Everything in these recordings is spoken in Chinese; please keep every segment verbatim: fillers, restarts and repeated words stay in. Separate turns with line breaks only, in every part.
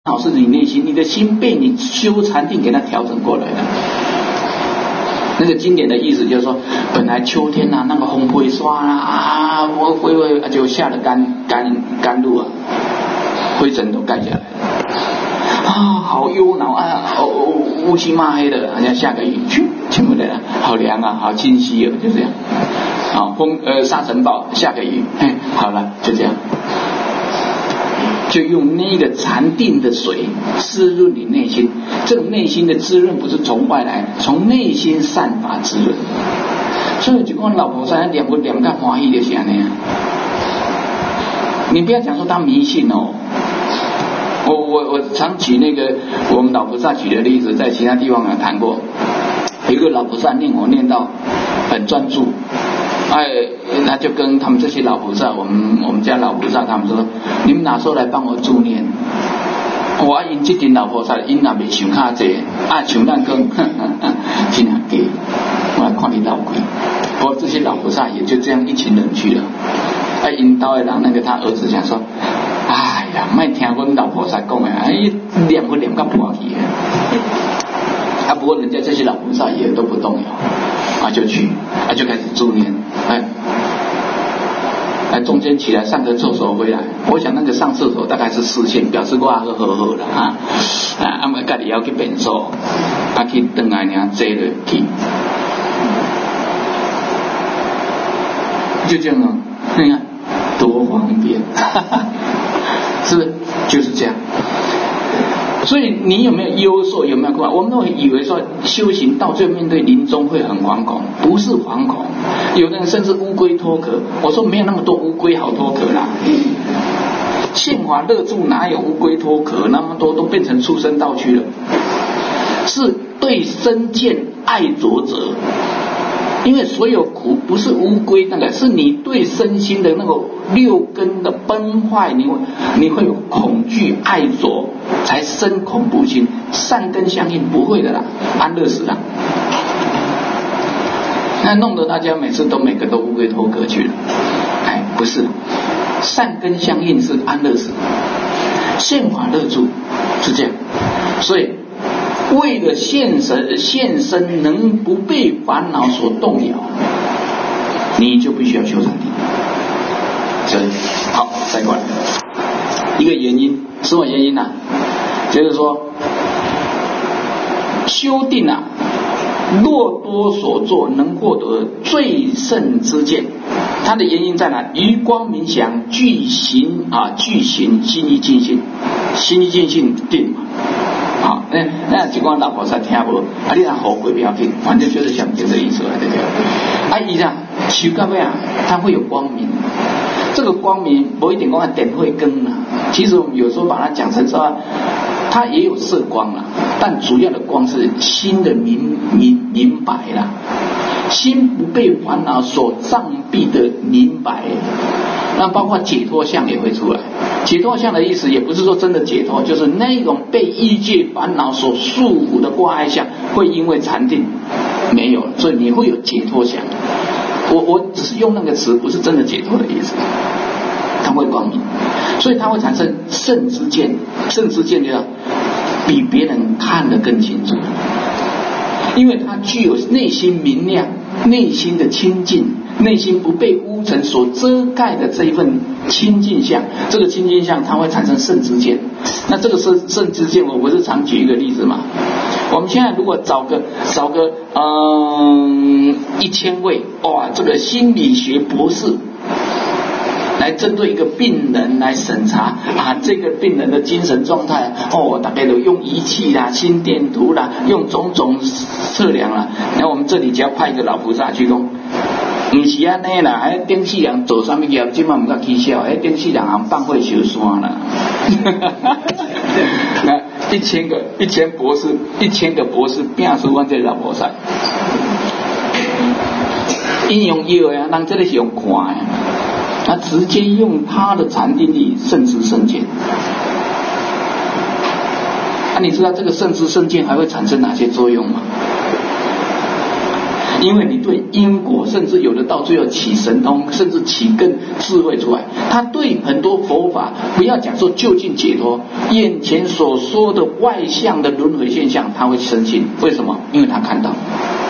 恼是你内心，你的心被你修禅定给它调整过来了。那个经典的意思就是说，本来秋天啊，那个风会刷啦啊，我会会就下了甘甘甘露啊，灰尘都盖下来了啊，好忧恼啊，哦哦乌漆嘛黑的，好像下个雨，去全部来了，好凉啊，好清晰哦，就这样。啊，风呃沙尘暴，下个雨，哎，好了，就这样。就用那个禅定的水滋润你内心，这种内心的滋润不是从外来，从内心散发滋润。所以就讲老菩萨念佛念到欢喜就是这样。你不要讲说他迷信哦，我我我常举那个我们老菩萨举的例子，在其他地方有谈过。有一个老菩萨念佛念到很专注。哎，他就跟他们这些老菩萨，我们我们家老菩萨，他们说，你们哪时候来帮我助念？我啊，因这群老菩萨，因也未想卡济，啊，像咱讲，真难给，我来看你老鬼。不过这些老菩萨也就这样一群人去了。啊，因道的人那个他儿子想说，哎呀，莫听我们老菩萨讲的，哎，念佛念到破去。啊，不过人家这些老菩萨也都不动摇，啊，就去，啊，就开始助念。哎，哎，中间起来上个厕所回来，我想那个上厕所大概是视线，表示我还好好了啊，啊，啊，我家里要去便所，啊，去等来呢坐落去，就这样啊，你看多方便，哈哈，是不是？就是这样。所以你有没有忧受，有没有困？我们都以为说修行到最后面对临终会很惶恐，不是惶恐。有的人甚至乌龟脱壳，我说没有那么多乌龟好脱壳啦。宪法勒住哪有乌龟脱壳？那么多都变成畜生道去了。是对身见爱着者，因为所有苦不是乌龟那个，是你对身心的那个六根的崩坏，你会你会有恐惧爱着，才生恐怖心。善根相应不会的啦，安乐死啦。那弄得大家每次都每个都乌龟脱壳去了，哎，不是，善根相应是安乐死，宪法勒住是这样。所以为了现身现身能不被烦恼所动摇，你就必须要修禅定。所以好，再过来一个原因，什么原因呢、啊？就是说修定啊，若多所作，能获得最胜之见。它的原因在哪？于光明祥，具行啊，具行心意尽性，心意尽性定嘛。好，那那就讲老菩萨听无，啊，你若好鬼不要紧，反正就是想这个意思啊，对不对？啊，伊啊，修到尾啊，它会有光明。这个光明不一定光点慧根啊，其实我们有时候把它讲成说，它也有色光啦，但主要的光是心的明明明白啦，心不被烦恼所障蔽的明白。那包括解脱相也会出来。解脱相的意思也不是说真的解脱，就是那种被欲界烦恼所束缚的挂碍相，会因为禅定没有了，所以你会有解脱相。我我只是用那个词，不是真的解脱的意思。它会光明，所以它会产生圣之见。圣之见就要比别人看得更清楚，因为它具有内心明亮、内心的清净、内心不被污尘所遮盖的这一份清净相。这个清净相它会产生圣之见。那这个圣圣之见，我不是常举一个例子嘛？我们现在如果找个找个嗯一千位哇，这个心理学博士来针对一个病人来审查啊，这个病人的精神状态哦，大概都用仪器啦、心电图啦，用种种测量啦。然后我们这里只要派一个老菩萨去讲，不是安尼啦，还顶世人做什么业，今晚唔敢起笑，还顶世人行放火烧山啦。那一千个一千博士，一千个博士变出我这老菩萨，应用药呀，人这里是用看呀。他直接用他的禅定力圣知圣见。啊，你知道这个圣知圣见还会产生哪些作用吗？ 因为你对因果，甚至有的到最后起神通，甚至起更智慧出来。他对很多佛法，不要讲说究竟解脱，眼前所说的外向的轮回现象，他会生气。为什么？因为他看到，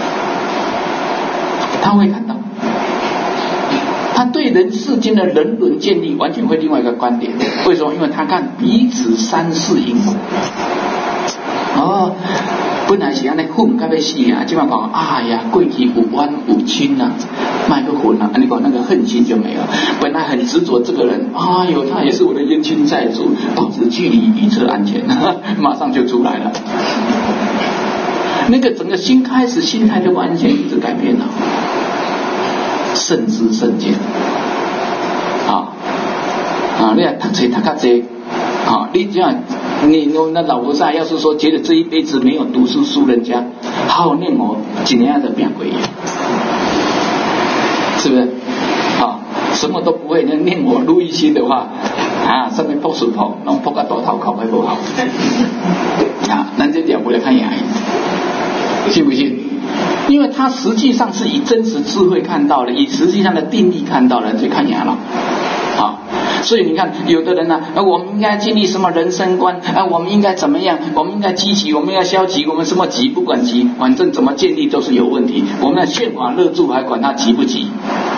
他会看到。他对人世间的人伦建立完全会另外一个观点。为什么？因为他看彼此三世因果。哦，本来是安尼混到要死啊，现在讲哎呀，过去有冤有亲啊，卖个混啊，你讲那个恨心就没有。本来很执着这个人，哎呦，他也是我的冤亲债主，保持距离以策安全，马上就出来了。那个整个心开始心态就完全一直改变了。圣知圣见，啊啊！你啊读书读较济，啊，你这样，你那老菩萨要是说觉得这一辈子没有读书输人家，好好念佛，几年的变鬼呀，是不是？啊，什么都不会，那念佛如一心的话，啊，上面破水泡，弄破个多头考还不好，啊，那这点不来看眼，信不信？因为他实际上是以真实智慧看到了，以实际上的定力看到了，就看眼了，啊，所以你看，有的人呢、啊，我们应该建立什么人生观啊？我们应该怎么样？我们应该积极，我们要消极，我们什么急不管急，反正怎么建立都是有问题。我们要炫法乐住，还管他急不急？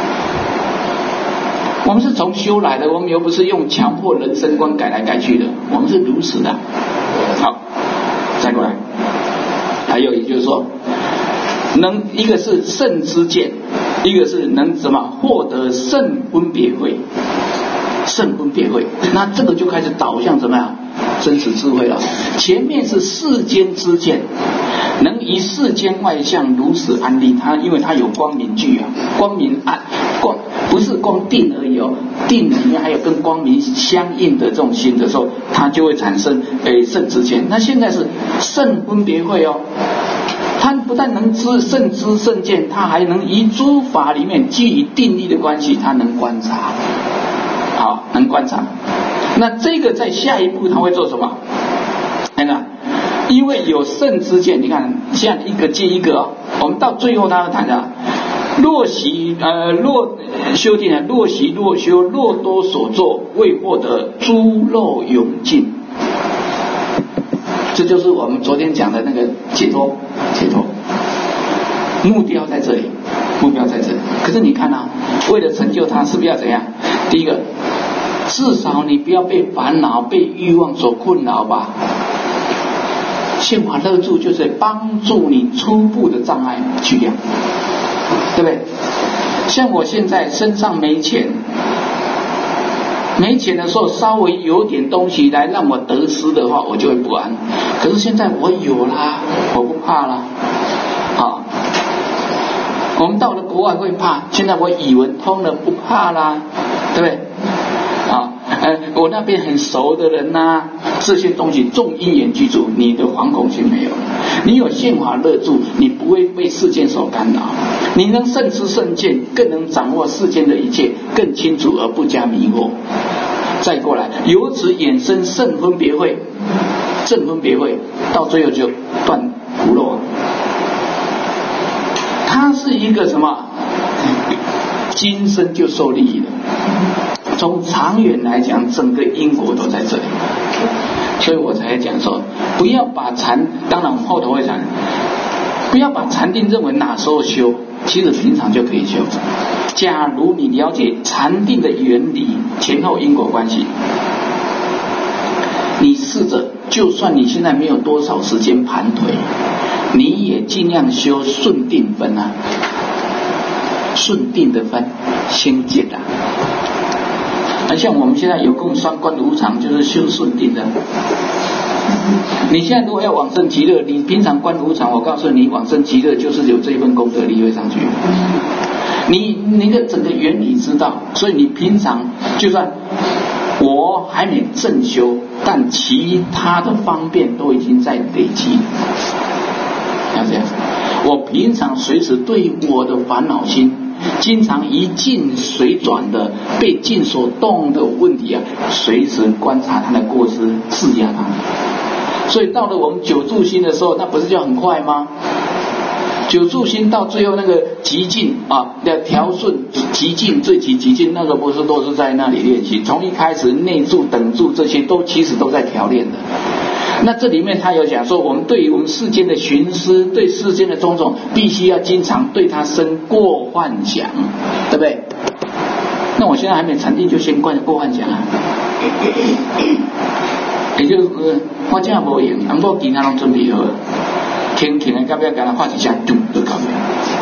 我们是从修来的，我们又不是用强迫人生观改来改去的，我们是如实的。好，再过来，还有也就是说。能一个是圣知见，一个是能什么获得圣分别慧，圣分别慧，那这个就开始导向怎么样真实智慧了。前面是世间知见，能以世间外相如实安立，它因为它有光明具啊，光明暗光不是光定而已哦，定里面还有跟光明相应的这种心的时候，它就会产生诶圣知见。那现在是圣分别慧哦。他不但能知圣知圣见，他还能以诸法里面基于定力的关系，他能观察，好，能观察。那这个在下一步他会做什么？看看，因为有圣知见，你看这样一个接一个、哦，我们到最后他会谈的，若习呃若修定啊，若习若修若多所作，未获得诸漏永尽。这就是我们昨天讲的那个解脱，解脱目标在这里，目标在这里。可是你看啊，为了成就它，是不是要怎样？第一个，至少你不要被烦恼、被欲望所困扰吧。宪法乐住就是帮助你初步的障碍去掉，对不对？像我现在身上没钱。没钱的时候，稍微有点东西来让我得失的话，我就会不安。可是现在我有啦，我不怕啦。好，我们到了国外会怕，现在我语文通了，不怕啦，对不对？啊，呃，我那边很熟的人呐、啊，这些东西重因缘具足，你的惶恐心没有。你有宪法乐住，你不会被世间所干扰。你能圣知圣见，更能掌握世间的一切，更清楚而不加迷惑。再过来，由此衍生圣分别慧，圣分别慧到最后就断苦漏。它是一个什么？今生就受利益的。从长远来讲，整个因果都在这里。所以我才讲说，不要把禅，当然我们后头会讲，不要把禅定认为哪时候修。其实平常就可以修。假如你了解禅定的原理、前后因果关系，你试着，就算你现在没有多少时间盘腿，你也尽量修顺定分啊，顺定的分先解啊。那像我们现在有共双观无常，就是修顺定的。你现在如果要往生极乐，你平常观无常，我告诉你，往生极乐就是有这一份功德力会上去。你那个整个原理知道，所以你平常就算我还没正修，但其他的方便都已经在累积。要这样，我平常随时对我的烦恼心，经常一境随转的被境所动的问题啊，随时观察它的过失，制压它。所以到了我们久住心的时候，那不是就很快吗？ 九住心到最后那个极境啊，要调顺极境最极极境，那个不是都是在那里练习？从一开始内住等住这些都其实都在调练的。那这里面他有讲说，我们对于我们世间的寻思，对世间的种种，必须要经常对它生过幻想，对不对？那我现在还没禅定，就先过过幻想啊。也就是我这样无用，不过其他都准备好了，轻轻的要不要给他画几下，咚就搞定。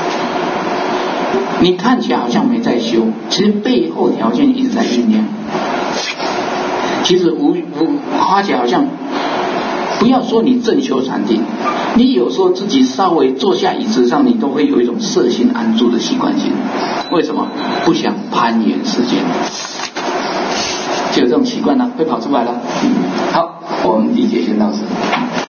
你看起来好像没在修，其实背后条件一直在酝酿。其实无无花起来好像，不要说你正修禅定，你有时候自己稍微坐下椅子上，你都会有一种摄心安住的习惯性。为什么？不想攀岩世间，就有这种习惯了，会跑出来了。好，我们第一节先到此。